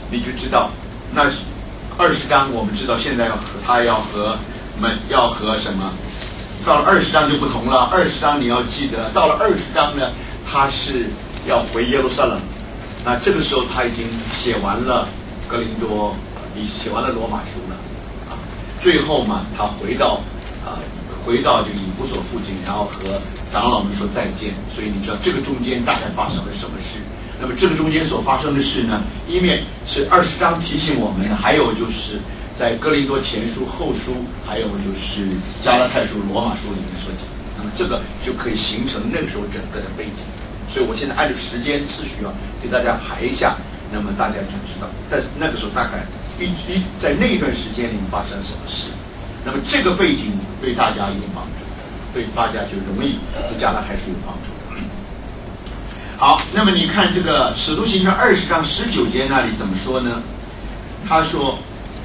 你就知道，那20章我们知道现在他要和什么？到了20章就不同了。20章你要记得，到了20章呢，他是要回耶路撒冷。那这个时候他已经写完了哥林多，写完了罗马书了啊。最后嘛，他回到这个以弗所附近，然后和长老们说再见。所以你知道这个中间大概发生了什么事？那么这个中间所发生的事呢，一面是20章提醒我们的，还有就是在哥林多前书、后书，还有就是加拉太书、罗马书里面所讲。那么这个就可以形成那个时候整个的背景。所以我现在按照时间次序给大家排一下，那么大家就知道。但是那个时候大概在那一段时间里面发生什么事，那么这个背景对大家有帮助，对大家就容易对加拉太书有帮助。好，那么你看这个《使徒行传》20章19节那里怎么说呢？他说，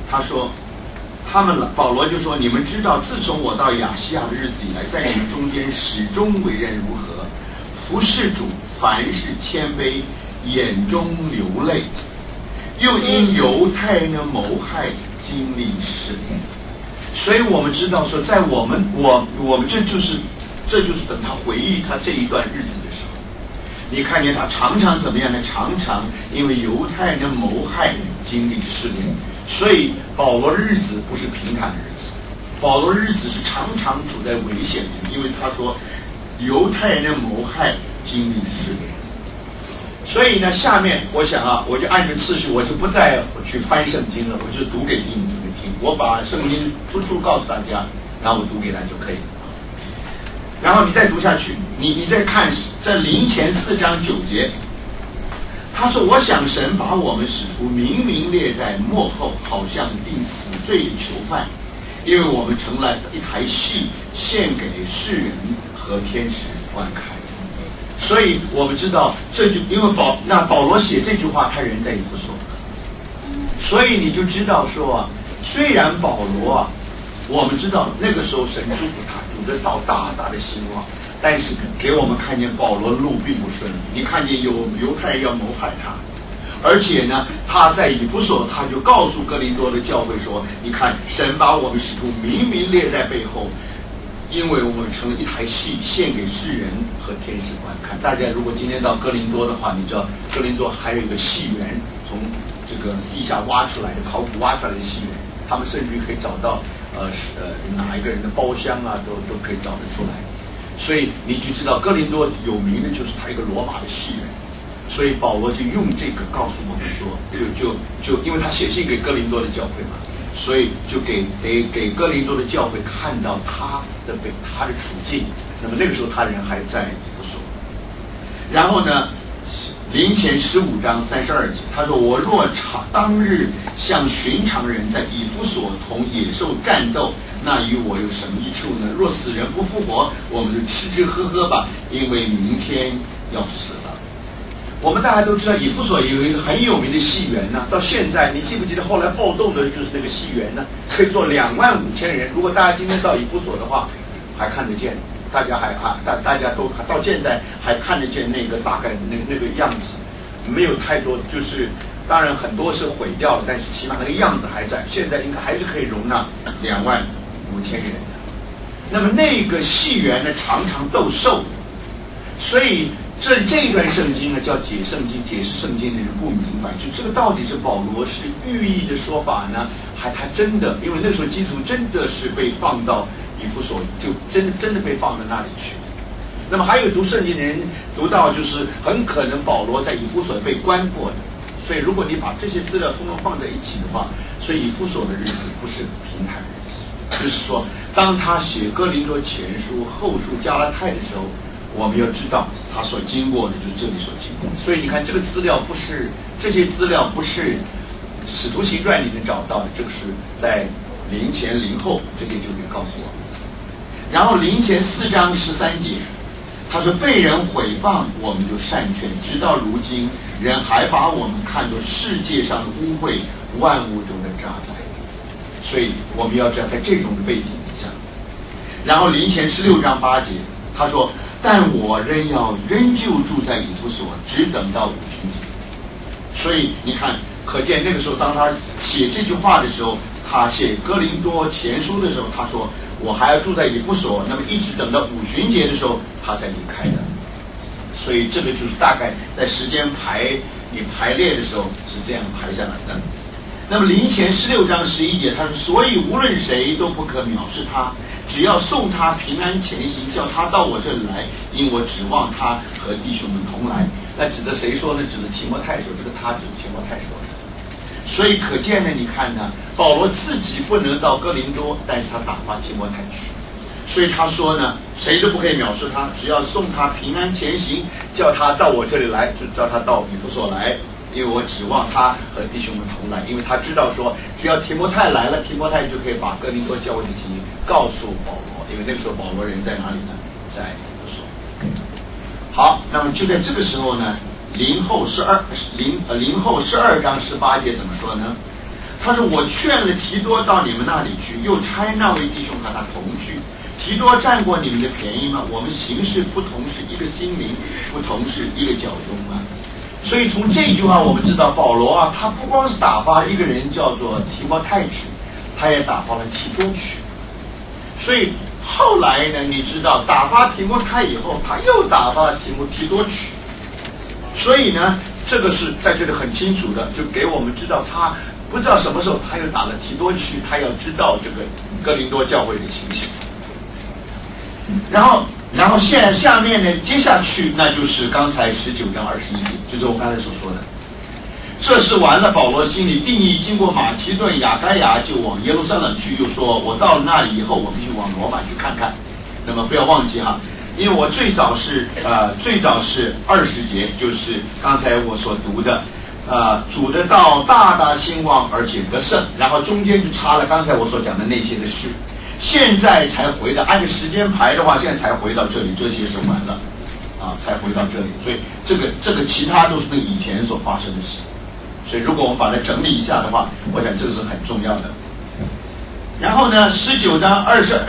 保罗就说：“你们知道，自从我到亚细亚的日子以来，在你们中间始终为人如何，服侍主，凡事谦卑，眼中流泪，又因犹太人的谋害，经历试炼。”所以我们知道说，在我们这就是等他回忆他这一段日子的时候。你看见他常常怎么样呢？常常因为犹太人的谋害经历试炼，所以保罗的日子不是平坦的日子，保罗的日子是常常处在危险中，因为他说犹太人的谋害经历试炼。所以呢，下面我想我就按照次序，我就不再去翻圣经了，我就读给弟兄姊妹听。我把圣经出处告诉大家，然后我读给他就可以了。然后你再读下去，你再看这林前4章9节，他说：“我想神把我们使徒明明列在末后，好像定死罪的囚犯，因为我们成了一台戏，献给世人和天使观看。”所以我们知道因为保罗写这句话，他人在以弗所，所以你就知道说虽然保罗我们知道那个时候神祝福他，主得到大大的兴旺，但是给我们看见保罗的路并不顺利。你看见有犹太人要谋害他，而且呢，他在以弗所，他就告诉哥林多的教会说：“你看，神把我们使徒明明列在背后，因为我们成了一台戏，献给世人和天使观看。”大家如果今天到哥林多的话，你知道哥林多还有一个戏园，从这个地下挖出来的考古挖出来的戏园，他们甚至于可以找到哪一个人的包厢都可以找得出来。所以你就知道哥林多有名的就是他一个罗马的戏园。所以保罗就用这个告诉我们说，就因为他写信给哥林多的教会嘛，所以就给哥林多的教会看到他的处境。那么那个时候他人还在以弗所。然后呢，林前15章32节，他说：“我若当日像寻常人在以弗所同野兽战斗，那与我有什么益处呢？若死人不复活，我们就吃吃喝喝吧，因为明天要死了。”我们大家都知道，以弗所有一个很有名的戏园呢。到现在，你记不记得后来暴动的就是那个戏园呢？可以坐25000人。如果大家今天到以弗所的话，还看得见，大家都到现在还看得见那个大概那个样子，没有太多，就是当然很多是毁掉了，但是起码那个样子还在。现在应该还是可以容纳25000人。那么那个戏园呢，常常斗兽，所以。这一段圣经呢叫解圣经，解释圣经的人不明白，就这个到底是保罗是寓意的说法呢，还他真的，因为那时候基督真的是被放到以弗所，就真的被放到那里去。那么还有读圣经的人读到，就是很可能保罗在以弗所被关过的。所以如果你把这些资料通通放在一起的话，所以以弗所的日子不是平坦的日子，就是说当他写哥林多前书、后书、加拉太的时候，我们要知道他所经过的就是这里所经过的。所以你看这些资料不是使徒行传里面找到的，这个是在林前林后，这些就可以告诉我们。然后林前4章13节，他说：“被人毁谤，我们就善劝，直到如今，人还把我们看作世界上的污秽，万物中的渣滓。”所以我们要知道在这种的背景下。然后林前16章8节，他说：“但我仍旧住在以弗所，只等到五旬节。”所以你看， 可见那个时候，当他写这句话的时候，他写哥林多前书的时候，他说我还要住在以弗所，那么一直等到五旬节的时候，他才离开的。所以这个就是大概在时间你排列的时候是这样排下来的。那么林前16章11节，他说：所以无论谁都不可藐视他，只要送他平安前行，叫他到我这里来，因我指望他和弟兄们同来。那指的谁说呢？指的提摩太说，这个他指提摩太说的。所以可见呢，你看呢，保罗自己不能到哥林多，但是他打发提摩太去。所以他说呢，谁都不可以藐视他，只要送他平安前行，叫他到我这里来，就叫他到以弗所来，因为我指望他和弟兄们同来，因为他知道说，只要提摩太来了，提摩太就可以把哥林多教会的情形告诉保罗，因为那个时候保罗人在哪里呢？在以弗所。好，那么就在这个时候呢，林后12章18节怎么说呢？他说：我劝了提多到你们那里去，又差那位弟兄和他同去。提多占过你们的便宜吗？我们行事不同是一个心灵，不同是一个脚中啊。所以从这句话我们知道，保罗啊，他不光是打发一个人叫做提摩太去，他也打发了提多去。所以后来呢，你知道打发提摩太以后，他又打发了提多去。所以呢，这个是在这里很清楚的，就给我们知道他不知道什么时候他又打了提多去，他要知道这个哥林多教会的情形。然后下面呢，接下去那就是刚才19章21节，就是我刚才所说的。这事完了，保罗心里定义，经过马其顿、亚该亚，就往耶路撒冷去，又说我到了那里以后，我必须往罗马去看看。那么不要忘记哈，因为我最早是20节，就是刚才我所读的，主的道大大兴旺，而且得胜，然后中间就插了刚才我所讲的那些的事。现在才回到，按照时间排的话，现在才回到这里，这些是完了，才回到这里。所以这个其他都是那个以前所发生的事。所以如果我们把它整理一下的话，我想这个是很重要的。然后呢，19章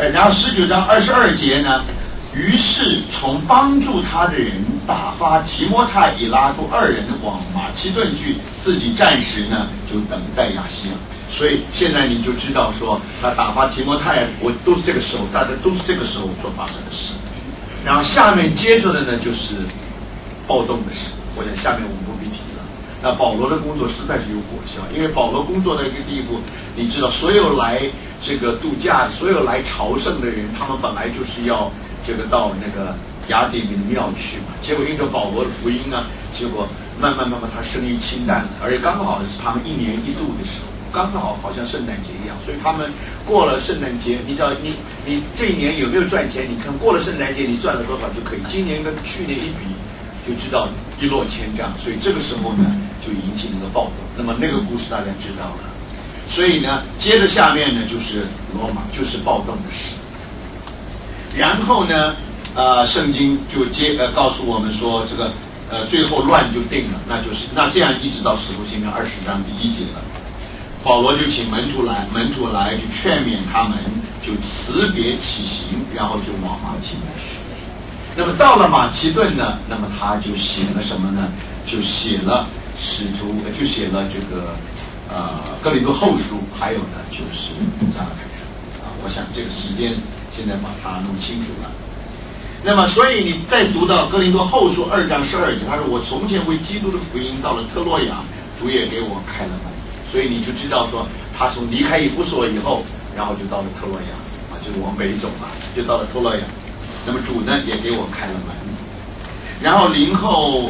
22节呢，于是从帮助他的人打发提摩太、以拉都2人往马其顿去，自己暂时呢就等在亚细亚。所以现在你就知道说，他打发提摩太，都是这个时候，大家都是这个时候所发生的事。然后下面接着的呢，就是暴动的事。我想下面我们不必提了。那保罗的工作实在是有果效，因为保罗工作的一个地步，你知道，所有来这个度假、所有来朝圣的人，他们本来就是要这个到那个雅典的庙去嘛。结果因着保罗的福音呢，结果慢慢他生意清淡了，而且刚好是他们1年1度的时候。刚好好像圣诞节一样，所以他们过了圣诞节，你知道你这一年有没有赚钱？你看过了圣诞节你赚了多少就可以，今年跟去年一比就知道一落千丈。所以这个时候呢，就引起那个暴动。那么那个故事大家知道了。所以呢，接着下面呢就是罗马，就是暴动的事。然后呢，圣经就告诉我们说，这个最后乱就定了，那这样一直到使徒行传20章第1节了。保罗就请门徒来就劝勉他们，就辞别起行，然后就往马其顿去。那么到了马其顿呢，那么他就写了什么呢？就写了这个哥林多后书，还有呢就是加拉太书。我想这个时间现在把它弄清楚了。那么所以你再读到哥林多后书2章12节，他说我从前为基督的福音到了特洛亚，主也给我开了门。所以你就知道说，他从离开以弗所以后，然后就到了特洛亚，就是往北走嘛，就到了特洛亚。那么主呢也给我开了门。然后林后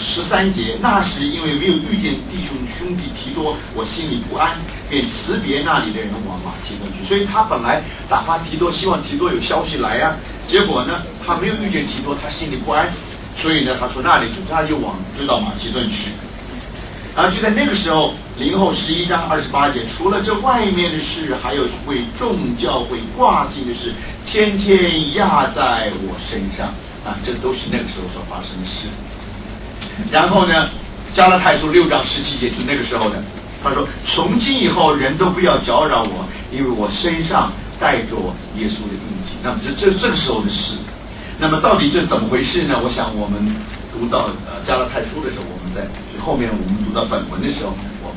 13节，那时因为没有遇见弟兄弟提多，我心里不安，便辞别那里的人往马其顿去。所以他本来打发提多，希望提多有消息来啊，结果呢他没有遇见提多，他心里不安，所以呢他说那里他就到马其顿去。然后就在那个时候，林后11章28节，除了这外面的事，还有为众教会挂心的事，天天压在我身上这都是那个时候所发生的事。然后呢，加拉太书6章17节，就那个时候的，他说：从今以后，人都不要搅扰我，因为我身上带着耶稣的印记。那么这个时候的事，那么到底这怎么回事呢？我想我们读到加拉太书的时候，我们在后面我们读到本文的时候，我们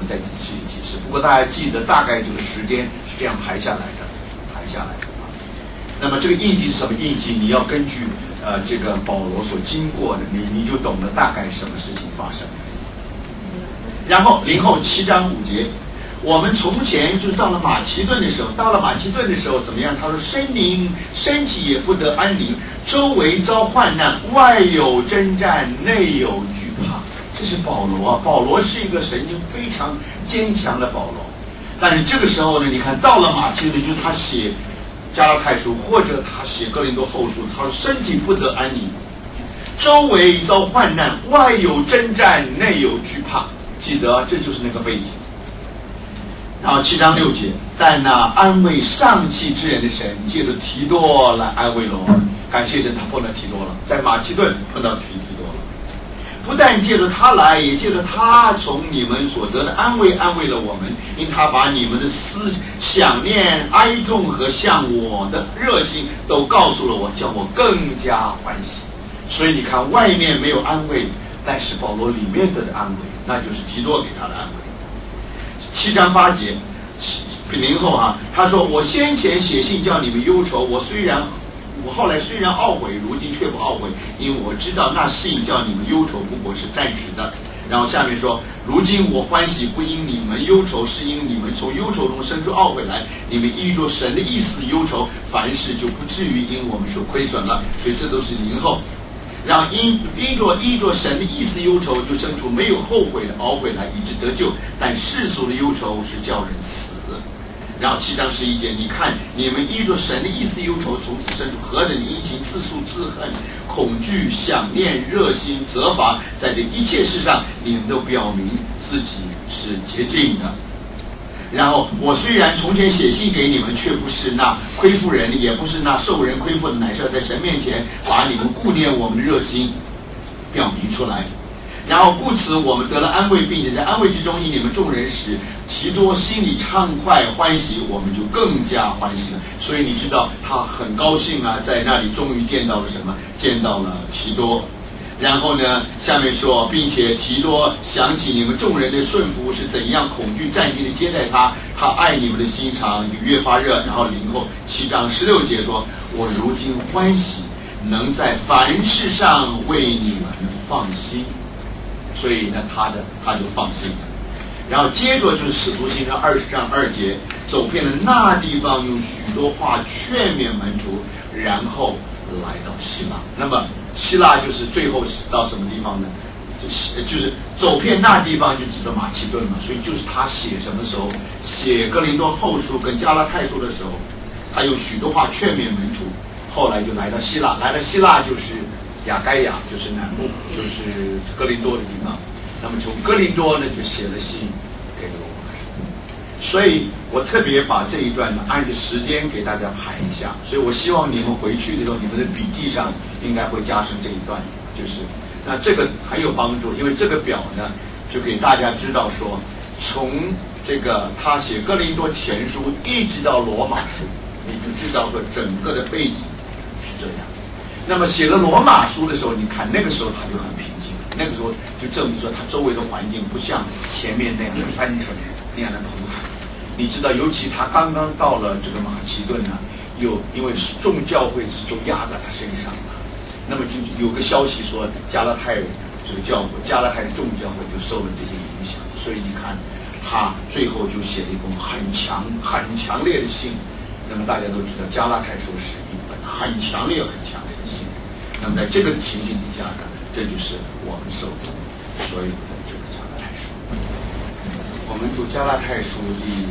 们再仔细的解释。不过大家记得，大概这个时间是这样排下来的。那么这个印记是什么印记？你要根据这个保罗所经过的，你就懂得大概什么事情发生。然后林后7章5节，我们从前就是到了马其顿的时候，怎么样？他说身体也不得安宁，周围遭患难，外有征战，内有惧怕。这是保罗啊，保罗是一个神经非常坚强的保罗。但是这个时候呢，你看到了马其顿，就是他写加拉太书或者他写哥林多后书，他说身体不得安宁，周围遭患难，外有征战，内有惧怕。记得这就是那个背景。然后7章6节，但那安慰丧气之人的神，借着提多来安慰了我们。感谢神，他碰到提多了，在马其顿碰到提多了。不但借着他来，也借着他从你们所得的安慰安慰了我们，因他把你们的想念、哀痛和向我的热心都告诉了我，叫我更加欢喜。所以你看，外面没有安慰，但是保罗里面得的安慰，那就是提多给他的安慰。7章8节，林后他说：“我先前写信叫你们忧愁，我后来虽然懊悔，如今却不懊悔，因为我知道那信叫你们忧愁不过是暂时的。”然后下面说：“如今我欢喜，不因你们忧愁，是因你们从忧愁中生出懊悔来。你们依着神的意思忧愁，凡事就不至于因我们受亏损了。”所以这都是林后。然后依着神的意思忧愁，就生出没有后悔的懊悔来，以致得救。但世俗的忧愁是叫人死。然后7章11节，你看你们依着神的意思忧愁，从此生出何等的阴晴、自诉、自恨、恐惧、想念、热心、责罚，在这一切事上，你们都表明自己是洁净的。然后我虽然从前写信给你们，却不是那亏负人，也不是那受人亏负的，乃是要在神面前把你们顾念我们的热心表明出来。然后故此我们得了安慰，并且在安慰之中因你们众人使提多心里畅快欢喜，我们就更加欢喜了。所以你知道他很高兴啊，在那里终于见到了什么？见到了提多。然后呢，下面说，并且提多想起你们众人的顺服是怎样恐惧战兢的接待他，他爱你们的心肠就越发热。然后林后7章16节说：“我如今欢喜，能在凡事上为你们放心。”所以呢，他就放心了。然后接着就是使徒行传20章2节，走遍了那地方，用许多话劝勉门徒，然后来到希腊。那么希腊就是最后到什么地方呢？就是走遍那地方，就指的马其顿嘛。所以就是他写什么时候？写哥林多后书跟加拉太书的时候，他有许多话劝勉门徒。后来就来到希腊，就是亚该亚，就是南部，就是哥林多的地方。那么从哥林多呢，就写了信给罗马书。所以我特别把这一段呢按着时间给大家排一下。所以我希望你们回去的时候，你们的笔记上应该会加上这一段，就是那这个很有帮助，因为这个表呢就给大家知道说，从这个他写哥林多前书一直到罗马书，你就知道说整个的背景是这样。那么写了罗马书的时候，你看那个时候他就很平静，那个时候就证明说他周围的环境不像前面那样的单纯，那样的澎湃。你知道，尤其他刚刚到了这个马其顿呢，因为众教会都压在他身上了，那么就有个消息说加拉太这个教会，加拉太的众教会就受了这些影响，所以你看他最后就写了一封很强烈的信。那么大家都知道，加拉太书是一本很强烈的信。那么在这个情形底下呢，这就是我们受所有的这个加拉太书。我们读加拉太书第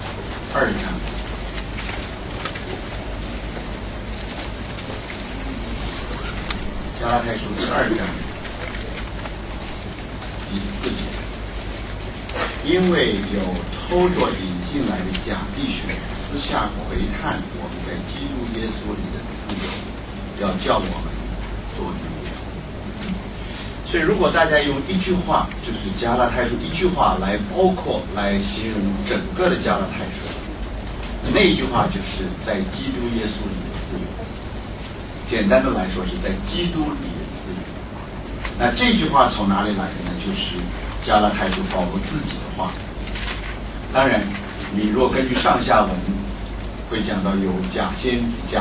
2章。加拉太书第2章第4节，因为有偷着引进来的假弟兄，私下窥探我们在基督耶稣里的自由，要叫我们做奴仆。所以如果大家用一句话，就是加拉太书一句话来包括来形容整个的加拉太书，那一句话就是在基督耶稣里的自由。简单的来说，是在基督里的自由。那这句话从哪里来的呢？就是加拉太书保罗自己的话。 当然，你若根据上下文，会讲到有假先知、假